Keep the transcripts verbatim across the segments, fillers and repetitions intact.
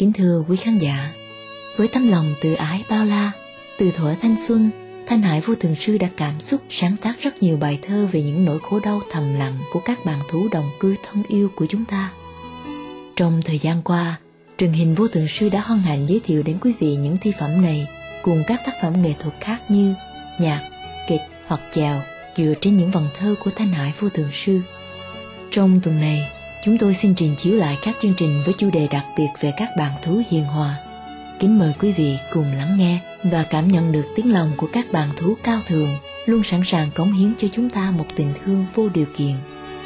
Kính thưa quý khán giả, với tấm lòng từ ái bao la, từ thuở thanh xuân, Thanh Hải Vô Thượng Sư đã cảm xúc sáng tác rất nhiều bài thơ về những nỗi khổ đau thầm lặng của các bạn thú đồng cư thân yêu của chúng ta. Trong thời gian qua, truyền hình Vô Thượng Sư đã hân hạnh giới thiệu đến quý vị những thi phẩm này cùng các tác phẩm nghệ thuật khác như nhạc, kịch hoặc chèo dựa trên những vần thơ của Thanh Hải Vô Thượng Sư. Trong tuần này, chúng tôi xin trình chiếu lại các chương trình với chủ đề đặc biệt về các bạn thú hiền hòa. Kính mời quý vị cùng lắng nghe và cảm nhận được tiếng lòng của các bạn thú cao thượng, luôn sẵn sàng cống hiến cho chúng ta một tình thương vô điều kiện.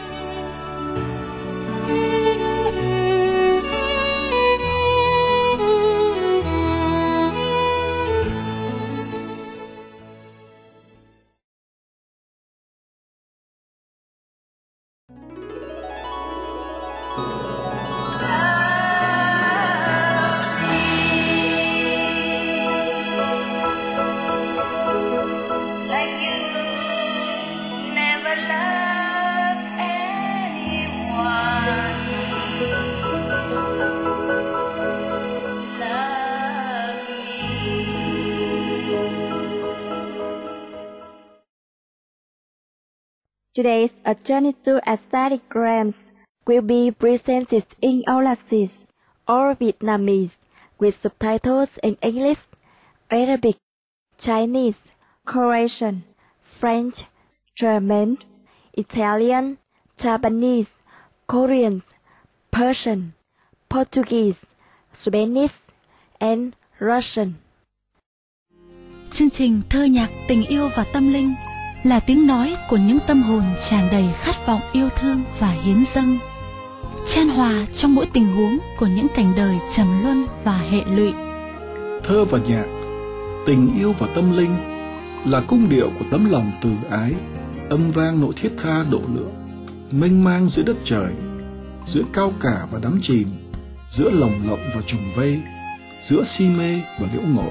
Today's A Journey to Aesthetic Grams will be presented in Aulasis or Vietnamese with subtitles in English, Arabic, Chinese, Croatian, French, German, Italian, Japanese, Korean, Persian, Portuguese, Spanish, and Russian. Chương trình Thơ nhạc tình yêu và tâm linh là tiếng nói của những tâm hồn tràn đầy khát vọng yêu thương và hiến dâng, chan hòa trong mỗi tình huống của những cảnh đời trầm luân và hệ lụy. Thơ và nhạc, tình yêu và tâm linh là cung điệu của tấm lòng từ ái, âm vang nỗi thiết tha độ lượng, mênh mang giữa đất trời, giữa cao cả và đắm chìm, giữa lồng lộng và trùng vây, giữa si mê và liễu ngộ.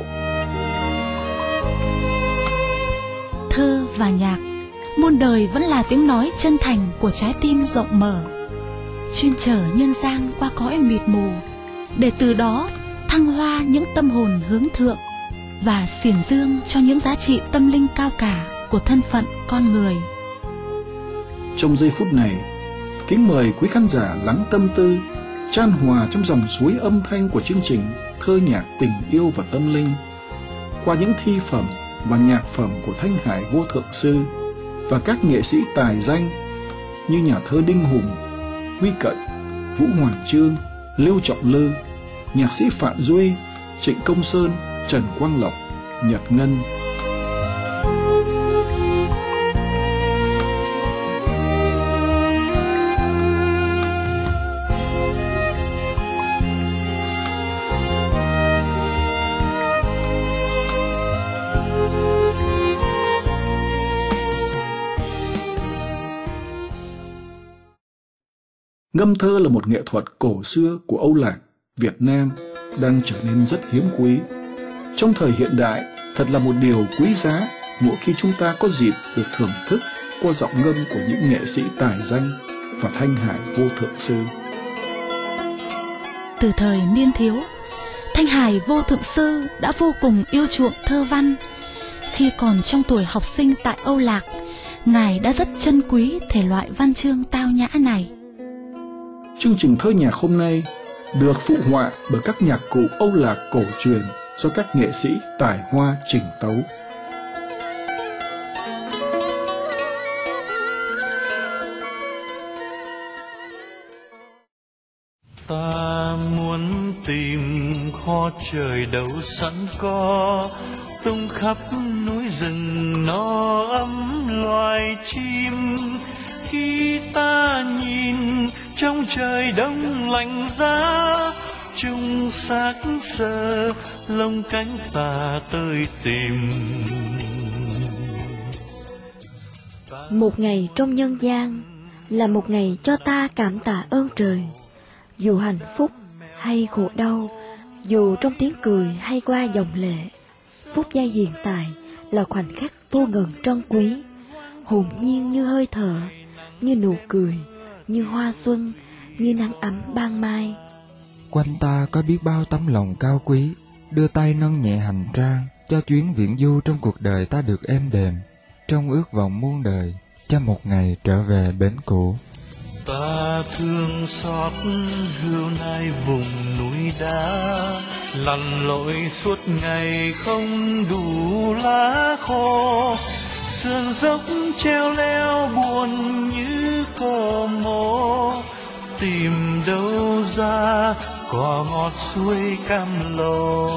Thơ và nhạc, muôn đời vẫn là tiếng nói chân thành của trái tim rộng mở, chuyên chở nhân gian qua cõi mịt mù, để từ đó thăng hoa những tâm hồn hướng thượng và xiển dương cho những giá trị tâm linh cao cả của thân phận con người. Trong giây phút này, kính mời quý khán giả lắng tâm tư, chan hòa trong dòng suối âm thanh của chương trình Thơ nhạc tình yêu và tâm linh qua những thi phẩm và nhạc phẩm của Thanh Hải Vô Thượng Sư và các nghệ sĩ tài danh như nhà thơ Đinh Hùng, Huy Cận, Vũ Hoàng Chương, Lưu Trọng Lư, nhạc sĩ Phạm Duy, Trịnh Công Sơn, Trần Quang Lộc, Nhật Ngân. Ngâm thơ là một nghệ thuật cổ xưa của Âu Lạc, Việt Nam đang trở nên rất hiếm quý. Trong thời hiện đại, thật là một điều quý giá mỗi khi chúng ta có dịp được thưởng thức qua giọng ngâm của những nghệ sĩ tài danh và Thanh Hải Vô Thượng Sư. Từ thời niên thiếu, Thanh Hải Vô Thượng Sư đã vô cùng yêu chuộng thơ văn. Khi còn trong tuổi học sinh tại Âu Lạc, Ngài đã rất trân quý thể loại văn chương tao nhã này. Chương trình Thơ nhạc hôm nay được phụ họa bởi các nhạc cụ Âu Lạc cổ truyền do các nghệ sĩ tài hoa chỉnh tấu. Ta muốn tìm kho trời đâu sẵn có, tung khắp núi rừng no ấm loài chim. Khi ta nhìn trong trời đông lạnh giá, chung xác sơ lông cánh ta tơi tìm. Một ngày trong nhân gian là một ngày cho ta cảm tạ ơn trời. Dù hạnh phúc hay khổ đau, dù trong tiếng cười hay qua dòng lệ, phút giây hiện tại là khoảnh khắc vô ngần trân quý, hồn nhiên như hơi thở, như nụ cười, như hoa xuân, như nắng ấm ban mai. Quanh ta có biết bao tấm lòng cao quý, đưa tay nâng nhẹ hành trang, cho chuyến viễn du trong cuộc đời ta được êm đềm, trong ước vọng muôn đời, cho một ngày trở về bến cũ. Ta thương xót hươu nai vùng núi đá, lặn lội suốt ngày không đủ lá khô, sườn dốc treo leo buồn như cò mố, tìm đâu ra cỏ ngọt suối cam lồ.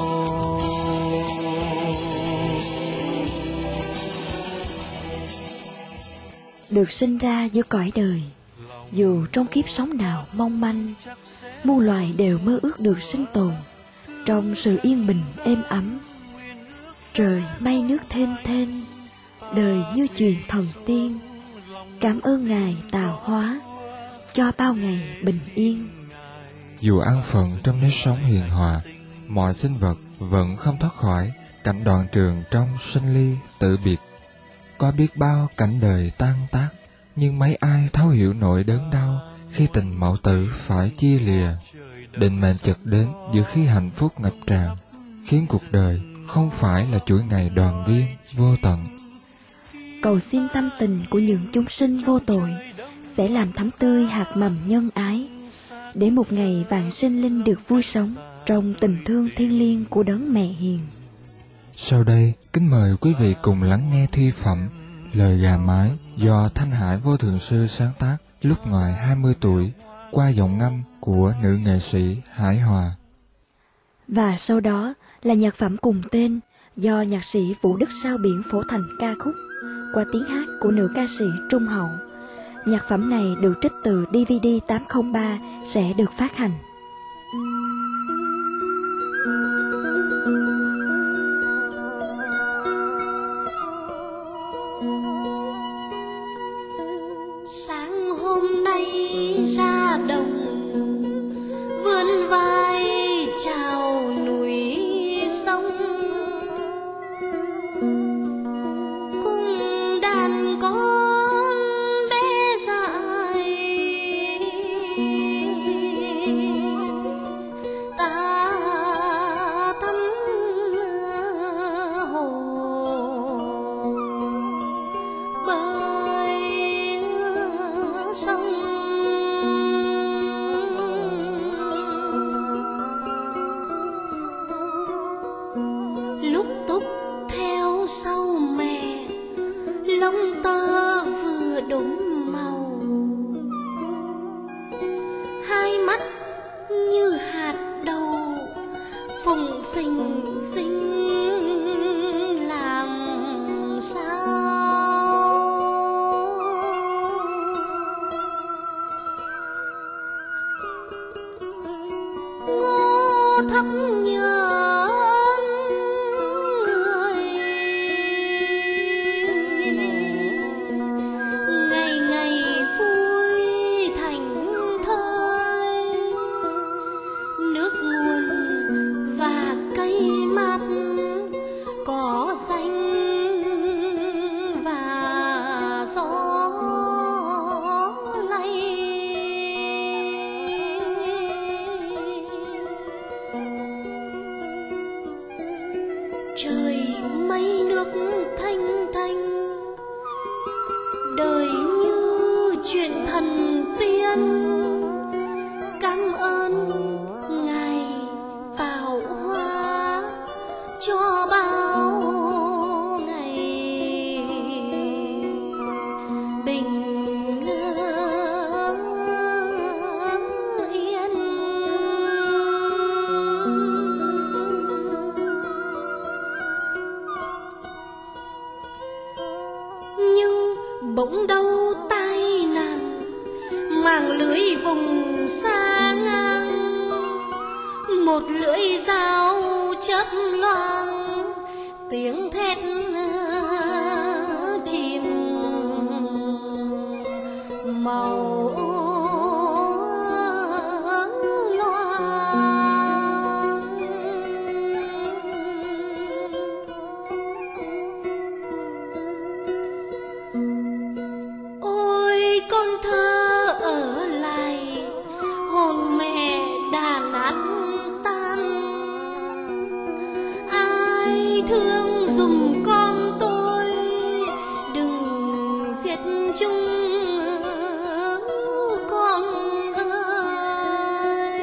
Được sinh ra giữa cõi đời, dù trong kiếp sống nào mong manh, muôn loài đều mơ ước được sinh tồn trong sự yên bình êm ấm. Trời mây nước thênh thênh, đời như chuyện thần tiên. Cảm ơn Ngài tạo hóa cho bao ngày bình yên. Dù an phận trong nếp sống hiền hòa, mọi sinh vật vẫn không thoát khỏi cảnh đoạn trường trong sinh ly tử biệt. Có biết bao cảnh đời tan tác, nhưng mấy ai thấu hiểu nỗi đớn đau khi tình mẫu tử phải chia lìa. Định mệnh chợt đến giữa khi hạnh phúc ngập tràn, khiến cuộc đời không phải là chuỗi ngày đoàn viên vô tận. Cầu xin tâm tình của những chúng sinh vô tội sẽ làm thắm tươi hạt mầm nhân ái, để một ngày vạn sinh linh được vui sống trong tình thương thiêng liêng của đấng mẹ hiền. Sau đây, kính mời quý vị cùng lắng nghe thi phẩm Lời Gà Mái do Thanh Hải Vô Thượng Sư sáng tác lúc ngoài hai mươi tuổi qua giọng ngâm của nữ nghệ sĩ Hải Hòa. Và sau đó là nhạc phẩm cùng tên do nhạc sĩ Vũ Đức sao biển phổ thành ca khúc qua tiếng hát của nữ ca sĩ Trung Hậu. Nhạc phẩm này được trích từ đê vê đê tám không ba sẽ được phát hành. Sáng hôm nay ra đồng vươn vai chào núi sông, cùng đàn con bé dại ta thăm hồ bơi sông. Lúc túc theo sau mẹ, lông tơ vừa đốm màu, hai mắt như hạt đậu phồng phình xinh làm sao. Ngô thóc nhớ người, ngày ngày vui thành thơi, nước nguồn và cây mát có xanh và gió lay. Trời mây nước thanh thanh, đời như chuyện thần tiên. Cảm ơn Ngài tạo hóa cho bao ngày bình yên. Nhưng bỗng đâu tai nạn, màng lưới vùng xa ngang, một lưỡi dao chớp loang, tiếng thét chìm màu loang. Ôi con thơ ở lại, hồn mẹ đã nát thương dùm con tôi, đừng giết chúng con ơi.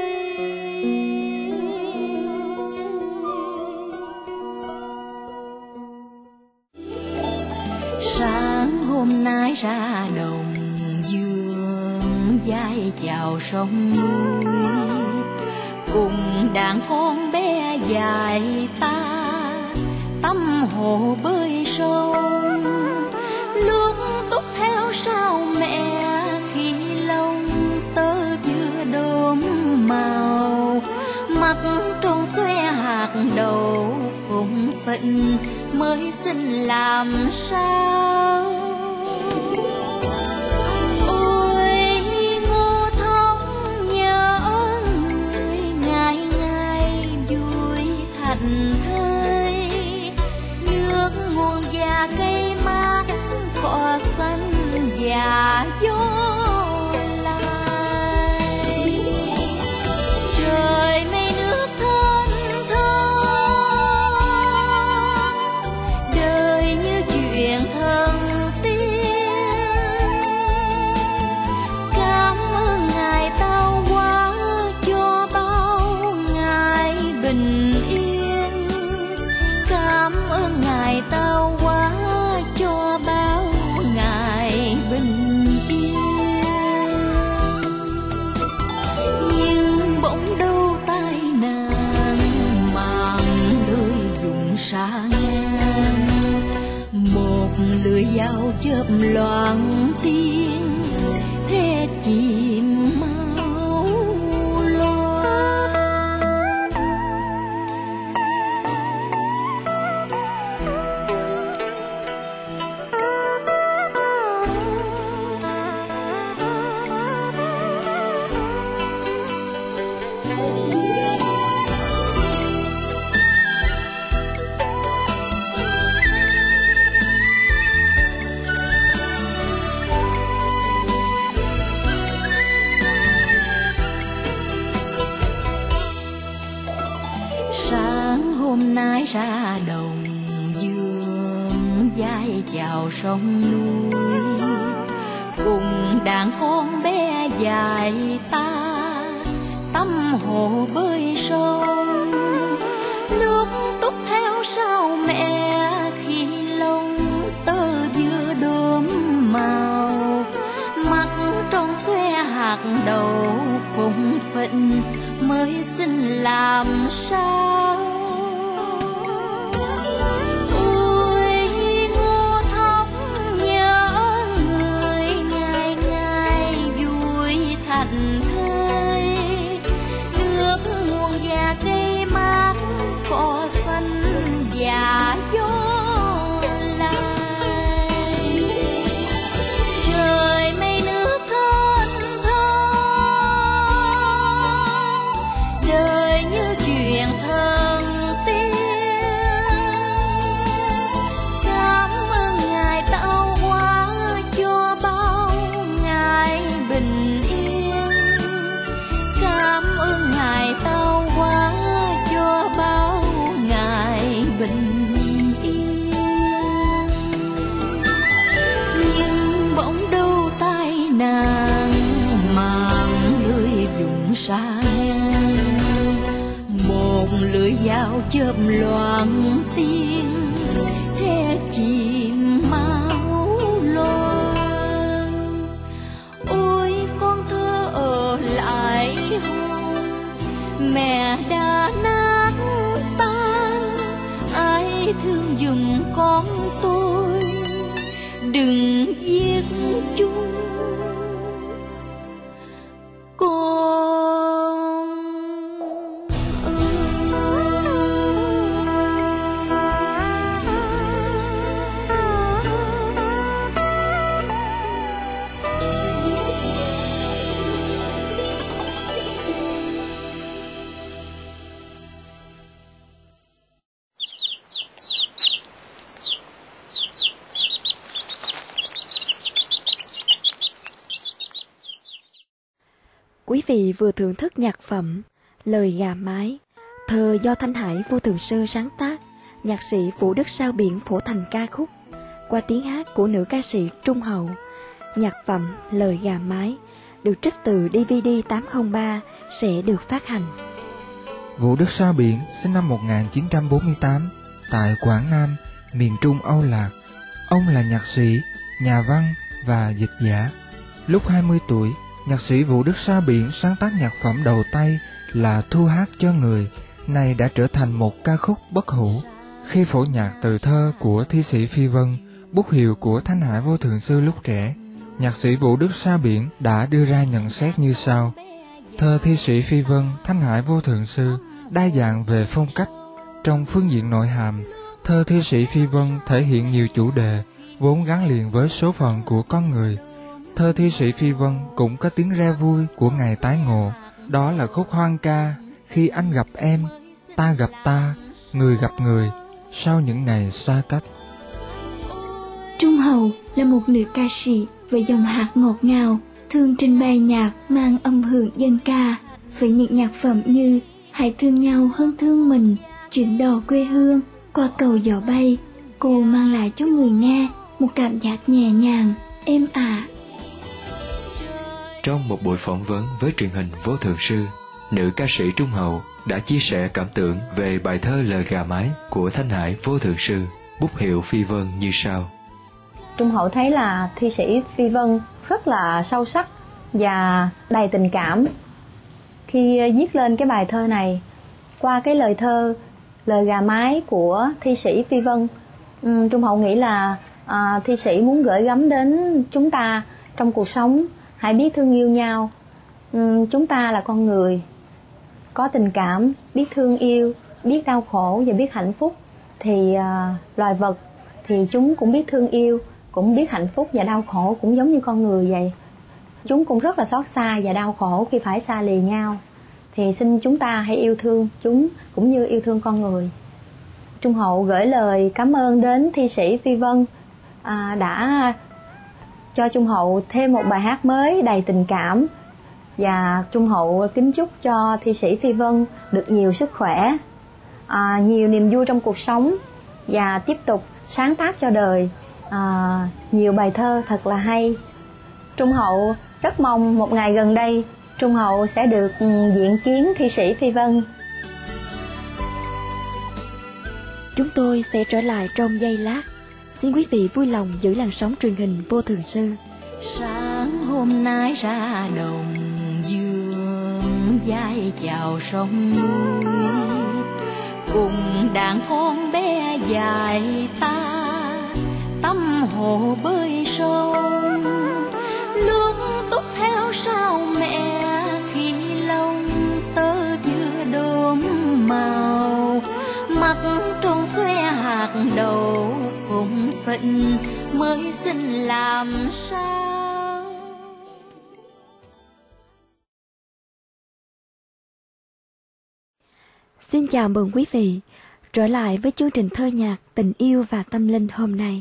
Sáng hôm nay ra đồng dương vai chào sông núi, cùng đàn con bé dài ta tắm hồ bơi sông. Lúc túc theo sau mẹ khi lông tơ chưa đốm màu, mắt tròn xoe hạt đậu phụng phịnh mới xin làm sao. Ôi Ngô Thông nhớ người ngày ngày vui thành thơi, nước nguồn già cây mát cỏ xanh và gió lai. Trời mây nước thơm thơm, đời như chuyện thần tiên. Cảm ơn Ngài tao hóa cho bao ngày bình yên. Cảm ơn Ngài tao hóa cho bao ngày bình yên. Nhưng bỗng đâu tai nạn màng lưới dùng xa ngang, một lưỡi dao chớp loạn tiếng thế chìm máu loa. Sáng hôm nay ra đồng dương vai chào sông núi, cùng đàn con bé dài ta tắm hồ bơi sông. Nước túc theo sau mẹ khi lông tơ vừa đốm màu, mắt tròn xoe hạt đậu phụng phịnh mới xin làm sao. Ôi Ngô Thông nhớ người ngày ngày vui thành thơi, nước nguồn già cây mát cỏ xanh và gió lai. Trời mây nước thơm thơm, đời như chuyện thần tiên. Cảm ơn Ngài tạo hóa cho bao ngày bình yên. Cảm ơn Ngài tạo hóa cho bao ngày bình yên. Nhưng bỗng đâu tai nạn màng lưới vùng xa ngang, một lưỡi dao chớp loạn tiếng thế chìm máu loang. Ôi con thơ ở lại hôn, mẹ đã nát tan. Ai thương giùm con tôi, đừng giết chúng con Quý vị vừa thưởng thức nhạc phẩm Lời Gà Mái, thơ do Thanh Hải Vô Thường Sư sáng tác, nhạc sĩ Vũ Đức Sao Biển phổ thành ca khúc qua tiếng hát của nữ ca sĩ Trung Hậu. Nhạc phẩm Lời Gà Mái được trích từ đê vê đê tám không ba sẽ được phát hành. Vũ Đức Sao Biển sinh năm một nghìn chín trăm bốn mươi tám tại Quảng Nam, miền Trung Âu Lạc. Ông là nhạc sĩ, nhà văn và dịch giả. Lúc hai mươi tuổi, nhạc sĩ Vũ Đức Sao Biển sáng tác nhạc phẩm đầu tay là Thu Hát Cho Người, này đã trở thành một ca khúc bất hủ. Khi phổ nhạc từ thơ của thi sĩ Phi Vân, bút hiệu của Thanh Hải Vô Thượng Sư lúc trẻ, nhạc sĩ Vũ Đức Sao Biển đã đưa ra nhận xét như sau. Thơ thi sĩ Phi Vân, Thanh Hải Vô Thượng Sư đa dạng về phong cách. Trong phương diện nội hàm, thơ thi sĩ Phi Vân thể hiện nhiều chủ đề vốn gắn liền với số phận của con người. Thơ thi sĩ Phi Vân cũng có tiếng re vui của ngày tái ngộ. Đó là khúc hoang ca Khi Anh Gặp Em, Ta Gặp Ta, Người Gặp Người sau những ngày xa cách. Trung Hậu là một nữ ca sĩ với giọng hát ngọt ngào, thường trình bày nhạc mang âm hưởng dân ca với những nhạc phẩm như Hãy Thương Nhau Hơn Thương Mình, Chuyến Đò Quê Hương, Qua Cầu Gió Bay. Cô mang lại cho người nghe một cảm giác nhẹ nhàng, êm ả. Trong một buổi phỏng vấn với truyền hình Vô Thượng Sư, nữ ca sĩ Trung Hậu đã chia sẻ cảm tưởng về bài thơ Lời Gà Mái của Thanh Hải Vô Thượng Sư, bút hiệu Phi Vân như sau. Trung Hậu thấy là thi sĩ Phi Vân rất là sâu sắc và đầy tình cảm khi viết lên cái bài thơ này. Qua cái lời thơ Lời Gà Mái của thi sĩ Phi Vân, Trung Hậu nghĩ là à, thi sĩ muốn gửi gắm đến chúng ta trong cuộc sống hãy biết thương yêu nhau. Chúng ta là con người, có tình cảm, biết thương yêu, biết đau khổ và biết hạnh phúc. Thì à, loài vật thì chúng cũng biết thương yêu, cũng biết hạnh phúc và đau khổ, cũng giống như con người vậy. Chúng cũng rất là xót xa và đau khổ khi phải xa lìa nhau. Thì xin chúng ta hãy yêu thương chúng cũng như yêu thương con người. Trung Hậu gửi lời cảm ơn đến thi sĩ Phi Vân à, đã cho Trung Hậu thêm một bài hát mới đầy tình cảm. Và Trung Hậu kính chúc cho thi sĩ Phi Vân được nhiều sức khỏe, à, nhiều niềm vui trong cuộc sống và tiếp tục sáng tác cho đời à, nhiều bài thơ thật là hay. Trung Hậu rất mong một ngày gần đây Trung Hậu sẽ được diện kiến thi sĩ Phi Vân. Chúng tôi sẽ trở lại trong giây lát. Xin quý vị vui lòng giữ làn sóng truyền hình Vô Thượng Sư. Sáng hôm nay ra đồng dương vai chào sông núi, cùng đàn con bé dài ta tâm hồ bơi sông. Lúc túc theo sao mẹ khi lông tơ chưa đốm màu, mặt tròn xoe hạt đậu phụng phịnh mới xin làm sao. Xin chào mừng quý vị trở lại với chương trình thơ nhạc Tình Yêu và Tâm Linh hôm nay.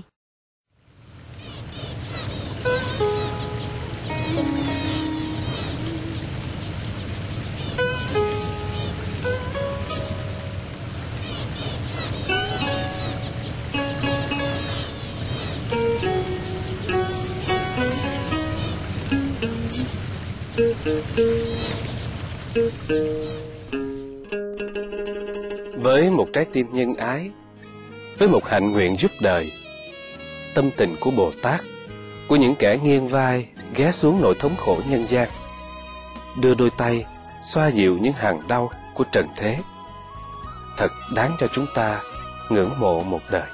Với một trái tim nhân ái, với một hạnh nguyện giúp đời, tâm tình của Bồ Tát, của những kẻ nghiêng vai ghé xuống nỗi thống khổ nhân gian, đưa đôi tay xoa dịu những hàng đau của trần thế, thật đáng cho chúng ta ngưỡng mộ một đời.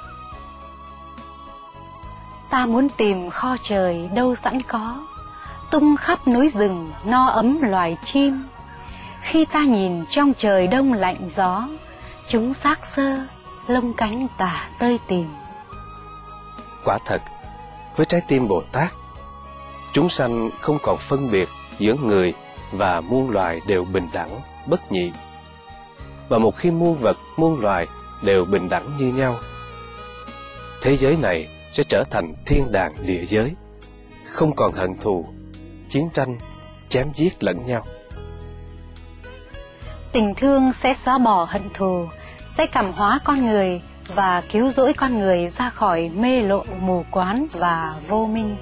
Ta muốn tìm kho trời đâu sẵn có, tung khắp núi rừng no ấm loài chim. Khi ta nhìn trong trời đông lạnh gió, chúng xác xơ, lông cánh tả tơi tìm. Quả thật, với trái tim Bồ Tát, chúng sanh không còn phân biệt giữa người và muôn loài đều bình đẳng, bất nhị. Và một khi muôn vật, muôn loài đều bình đẳng như nhau, thế giới này sẽ trở thành thiên đàng địa giới, không còn hận thù, chiến tranh, chém giết lẫn nhau. Tình thương sẽ xóa bỏ hận thù, sẽ cảm hóa con người và cứu rỗi con người ra khỏi mê lộ mù quáng và vô minh.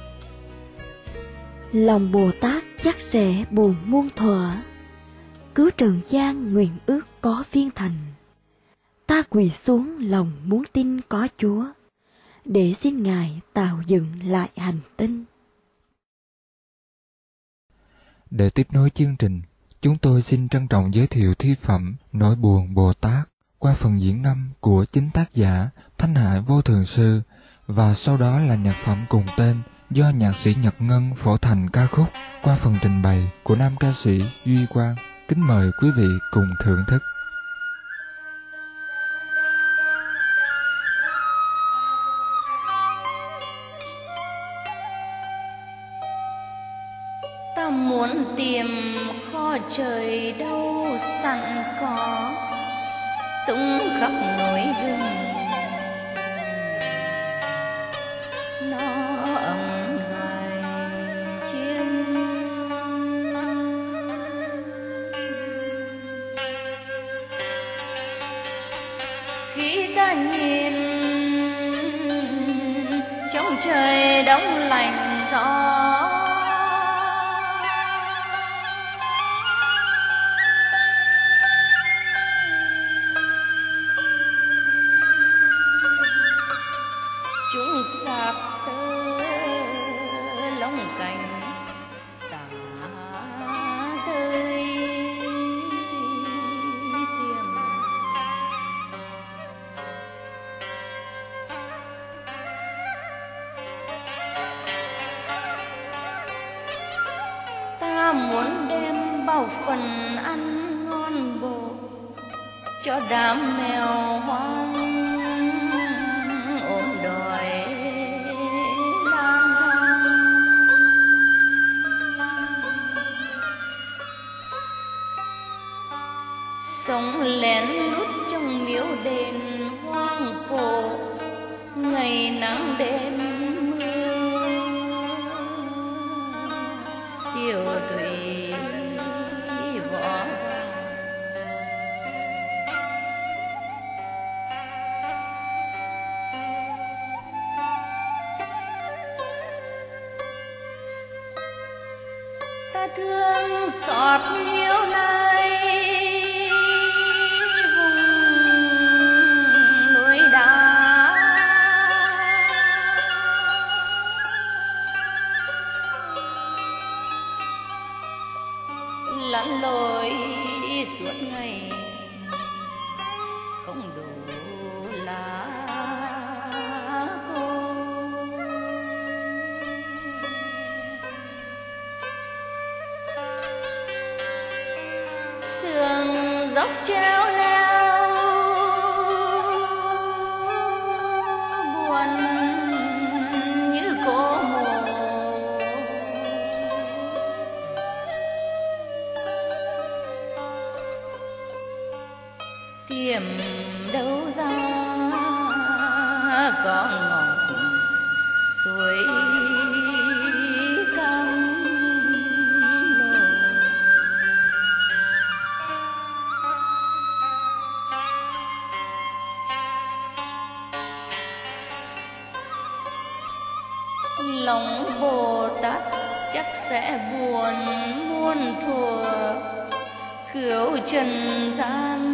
Lòng Bồ Tát chắc sẽ buồn muôn thuở, cứu trần gian nguyện ước có viên thành. Ta quỳ xuống lòng muốn tin có Chúa, để xin Ngài tạo dựng lại hành tinh. Để tiếp nối chương trình, chúng tôi xin trân trọng giới thiệu thi phẩm Nỗi buồn Bồ Tát qua phần diễn ngâm của chính tác giả Thanh Hải Vô Thường Sư, và sau đó là nhạc phẩm cùng tên do nhạc sĩ Nhật Ngân phổ thành ca khúc qua phần trình bày của nam ca sĩ Duy Quang. Kính mời quý vị cùng thưởng thức. Ta muốn tìm kho trời đâu sẵn có, tung khắp núi rừng nó ấm loài chim. Khi ta nhìn trong trời đông lạnh gió, sạc sơ lông cành tả tơi tiềm. Ta muốn đem bao phần ăn ngon bổ cho đám mèo hoang ốm đòi lang thang. Sống lén lút trong miếu đền hoang cổ, ngày nắng đêm mưa, tiểu tụy võ. Ta thương xót nhiều nay vùng núi đá, lặn lội suốt ngày không đủ lá khô. Sườn dốc treo leo buồn như cô mồ, tìm đâu ra có ngọc suối cam lồ. Lòng Bồ Tát chắc sẽ buồn muôn thuở, khứu trần gian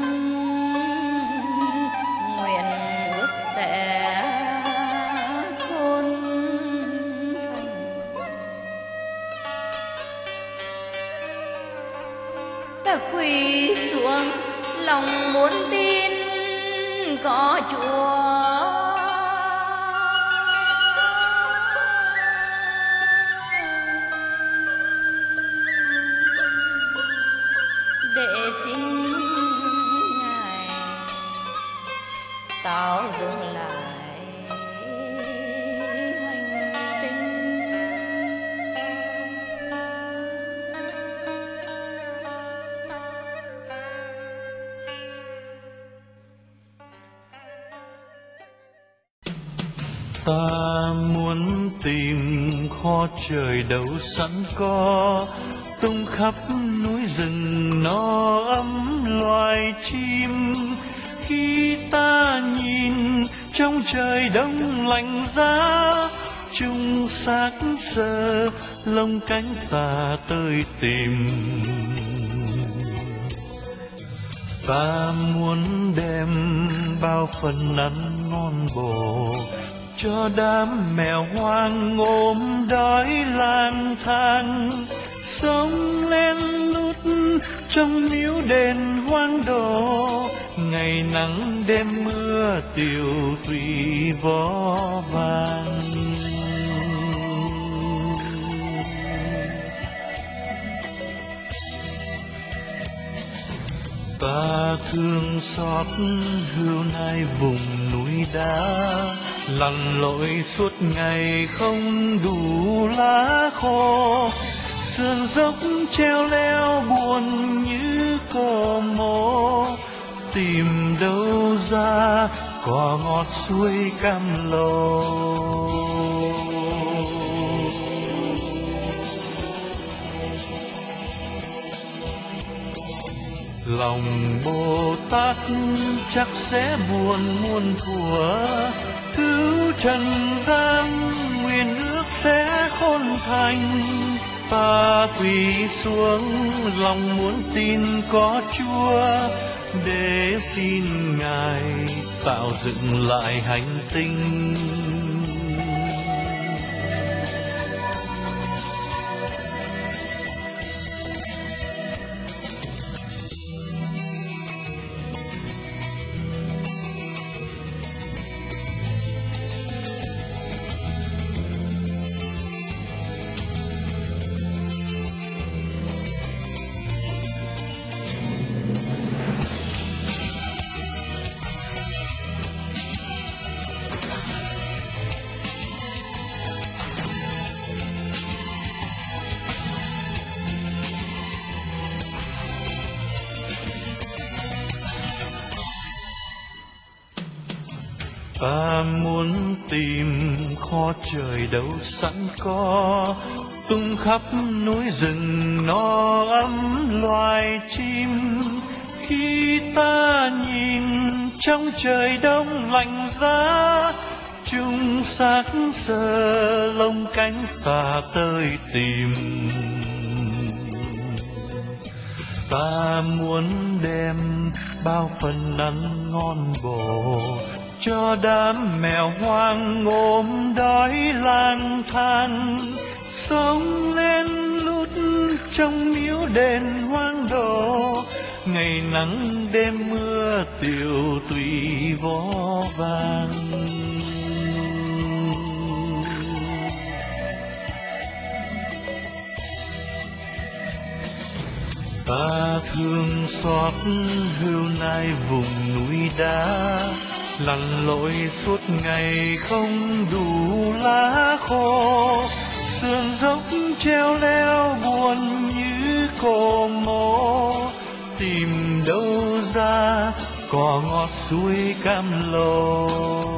nguyện ước sẽ khôn thành. Ta quỳ xuống lòng muốn tin có Chúa, để xin Ngài tạo dựng lại hành tinh. Ta muốn tìm kho trời đâu sẵn có, tung khắp núi rừng nó ấm loài chim. khi ta nhìn trong trời đông lạnh giá, chung xác sơ lông cánh ta tơi tìm. Ta muốn đem bao phần ăn ngon bổ cho đám mèo hoang ôm đói lang thang, sống len lút trong níu đền hoang đổ, ngày nắng đêm mưa tiều tùy vó vàng. Ta thương xót hươu nai vùng núi đá, lặn lội suốt ngày không đủ lá khô, sườn dốc treo leo buồn như cò mổ, tìm đâu ra cỏ ngọt suối cam lồ. Lòng Bồ Tát chắc sẽ buồn muôn thuở, cứu trần gian nguyện ước sẽ khôn thành. Ta quỳ xuống lòng muốn tin có Chúa, để xin Ngài tạo dựng lại hành tinh. Ta muốn tìm kho trời đâu sẵn có, tung khắp núi rừng no ấm loài chim. Khi ta nhìn trong trời đông lạnh giá, chung xác sờ lông cánh ta tơi tìm. Ta muốn đem bao phần ăn ngon bổ cho đám mèo hoang ôm đói lang thang, sống lên lút trong miếu đền hoang đổ, ngày nắng đêm mưa tiều tùy vó vàng. Ta thương xót hươu nai vùng núi đá, lặn lội suốt ngày không đủ lá khô, sườn dốc treo leo buồn như cò mổ, tìm đâu ra cỏ ngọt suối cam lồ.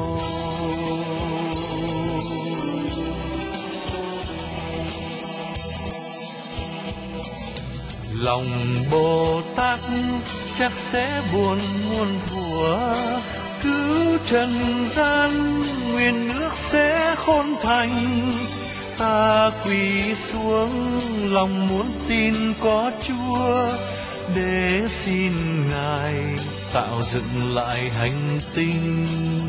Lòng Bồ Tát chắc sẽ buồn muôn thuở, cứu trần gian nguyện ước sẽ khôn thành. Ta quỳ xuống lòng muốn tin có Chúa, để xin Ngài tạo dựng lại hành tinh.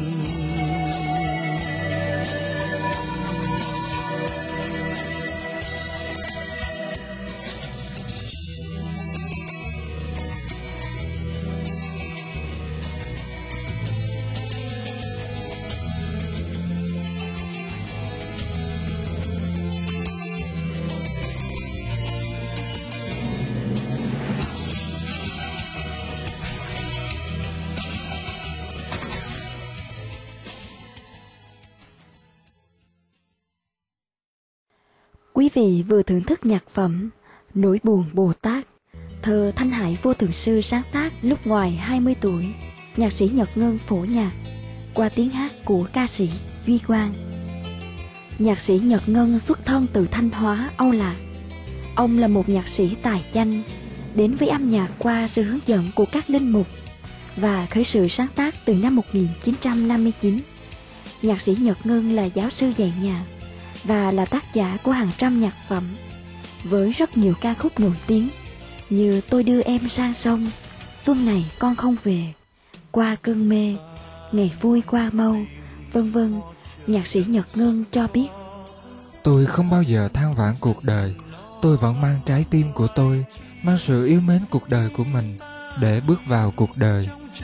Quý vị vừa thưởng thức nhạc phẩm Nỗi buồn Bồ Tát, thơ Thanh Hải Vô Thượng Sư sáng tác lúc ngoài hai mươi tuổi, nhạc sĩ Nhật Ngân phổ nhạc, qua tiếng hát của ca sĩ Duy Quang. Nhạc sĩ Nhật Ngân xuất thân từ Thanh Hóa, Âu Lạc. Ông là một nhạc sĩ tài danh, đến với âm nhạc qua sự hướng dẫn của các linh mục và khởi sự sáng tác từ năm một nghìn chín trăm năm mươi chín. Nhạc sĩ Nhật Ngân là giáo sư dạy nhạc và là tác giả của hàng trăm nhạc phẩm với rất nhiều ca khúc nổi tiếng như Tôi đưa em sang sông, Xuân này con không về, Qua cơn mê, Ngày vui qua mau, vân vân. Nhạc sĩ Nhật Ngân cho biết: Tôi không bao giờ than vãn cuộc đời, tôi vẫn mang trái tim của tôi, mang sự yêu mến cuộc đời của mình để bước vào cuộc đời.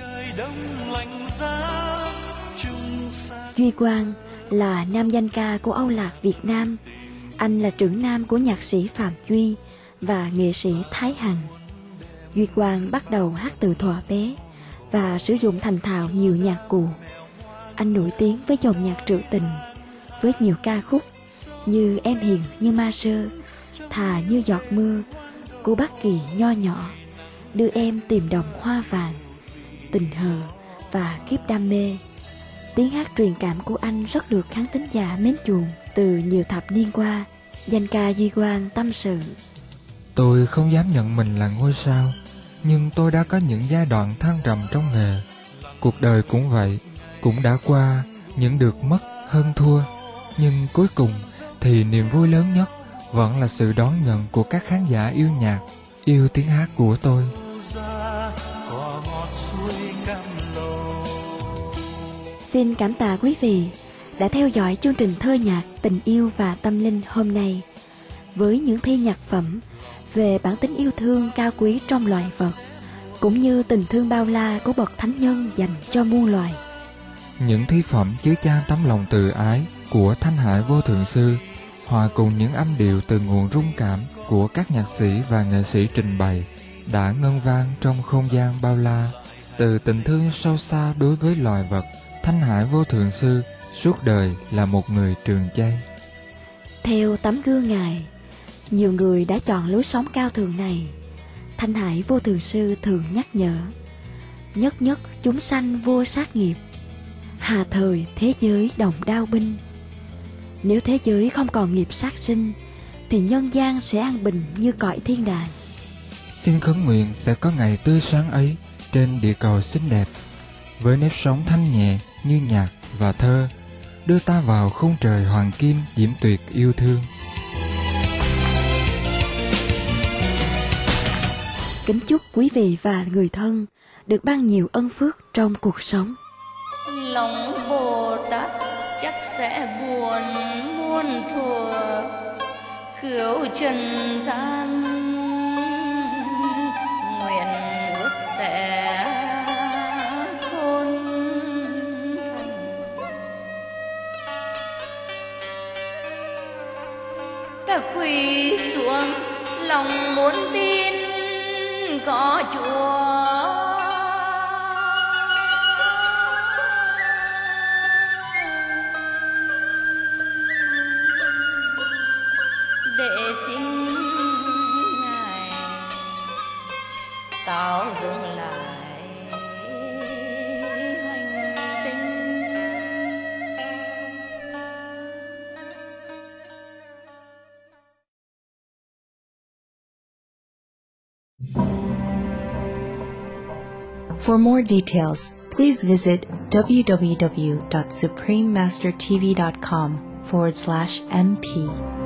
Duy Quang là nam danh ca của Âu Lạc Việt Nam. Anh là trưởng nam của nhạc sĩ Phạm Duy và nghệ sĩ Thái Hằng. Duy Quang bắt đầu hát từ thuở bé và sử dụng thành thạo nhiều nhạc cụ. Anh nổi tiếng với dòng nhạc trữ tình, với nhiều ca khúc như Em hiền như ma sơ, Thà như giọt mưa, Cô Bác Kỳ nho nhỏ, Đưa em tìm đồng hoa vàng, Tình hờ và Kiếp đam mê. Tiếng hát truyền cảm của anh rất được khán thính giả mến chuộng từ nhiều thập niên qua. Danh ca Duy Quang tâm sự: Tôi không dám nhận mình là ngôi sao, nhưng tôi đã có những giai đoạn thăng trầm trong nghề. Cuộc đời cũng vậy, cũng đã qua những được mất hơn thua, nhưng cuối cùng thì niềm vui lớn nhất vẫn là sự đón nhận của các khán giả yêu nhạc, yêu tiếng hát của tôi. Xin cảm tạ quý vị đã theo dõi chương trình thơ nhạc Tình yêu và tâm linh hôm nay, với những thi nhạc phẩm về bản tính yêu thương cao quý trong loài vật, cũng như tình thương bao la của bậc thánh nhân dành cho muôn loài. Những thi phẩm chứa chan tấm lòng từ ái của Thanh Hải Vô Thượng Sư, hòa cùng những âm điệu từ nguồn rung cảm của các nhạc sĩ và nghệ sĩ trình bày, đã ngân vang trong không gian bao la. Từ tình thương sâu xa đối với loài vật, Thanh Hải Vô Thượng Sư suốt đời là một người trường chay. Theo tấm gương Ngài, nhiều người đã chọn lối sống cao thượng này. Thanh Hải Vô Thượng Sư thường nhắc nhở: nhất nhất chúng sanh vô sát nghiệp, hà thời thế giới đồng đao binh. Nếu thế giới không còn nghiệp sát sinh, thì nhân gian sẽ an bình như cõi thiên đàng. Xin khấn nguyện sẽ có ngày tươi sáng ấy trên địa cầu xinh đẹp, với nếp sống thanh nhẹ như nhạc và thơ, đưa ta vào khung trời hoàng kim diễm tuyệt yêu thương. Kính chúc quý vị và người thân được ban nhiều ân phước trong cuộc sống. Lòng Bồ Tát chắc sẽ buồn muôn thuở, khứu trần gian nguyện ước sẽ khôn thành. Ta quỳ xuống lòng muốn tin có Chúa, để xin Ngài tạo dựng lại hành tinh. For more details, please visit w w w dot supreme master t v dot com forward slash m p.